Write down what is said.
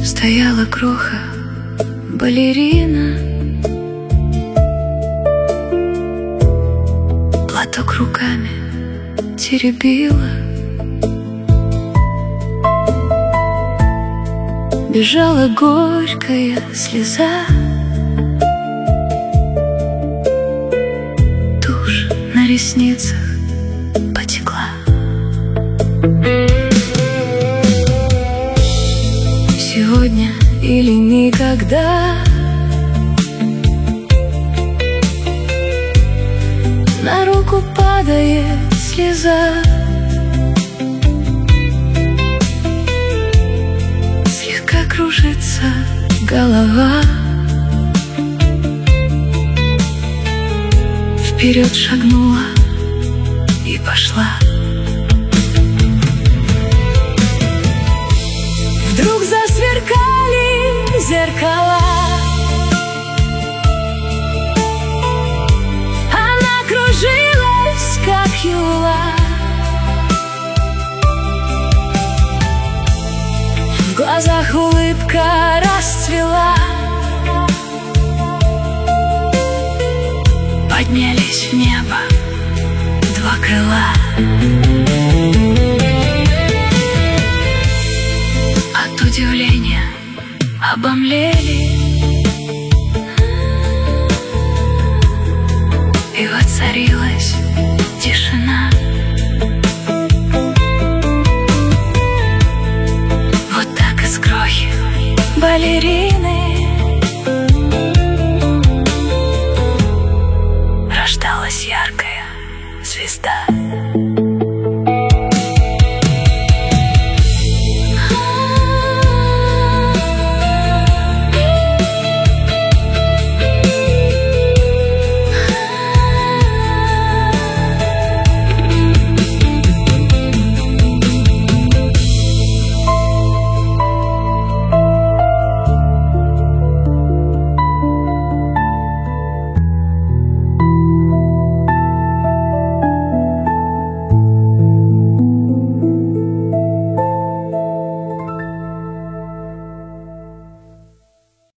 Стояла кроха балерина, платок руками теребила, бежала горькая слеза, тушь на ресницах потекла. Сегодня или никогда, на руку падает слеза, слегка кружится голова. Вперед шагнула и пошла. Вдруг засверкали зеркала, она кружилась, как юла. В глазах улыбка расцвела, поднялись в небо два крыла. От удивления обомлели, и воцарилась тишина. Вот так из крохи балерины рождалась яркая звезда.